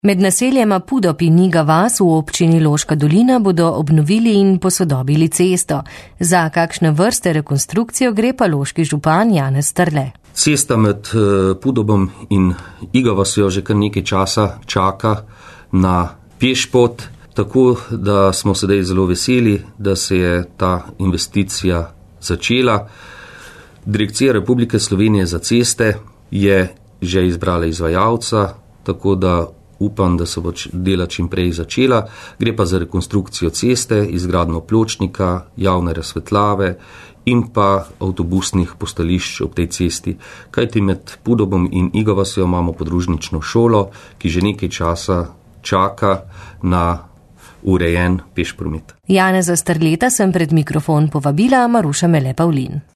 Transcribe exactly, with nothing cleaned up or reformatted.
Med naseljema Pudop in Iga vas v občini Loška dolina bodo obnovili in posodobili cesto. Za kakšne vrste rekonstrukcijo gre pa loški župan Janez Strle. Cesta med Pudobom in Iga vasjo že kar nekaj časa čaka na pešpot, tako da smo sedaj zelo veseli, da se je ta investicija začela. Direkcija Republike Slovenije za ceste je že izbrala izvajalca, tako da upam, da se bo dela čim prej začela. Gre pa za rekonstrukcijo ceste, izgradnjo pločnika, javne razsvetljave in pa avtobusnih postališč ob tej cesti. Kajti med Pudobom in Iga vasjo imamo podružnično šolo, ki že nekaj časa čaka na urejen pešpromet. Janeza Strleta sem pred mikrofon povabila Maruša Mele Pavlin.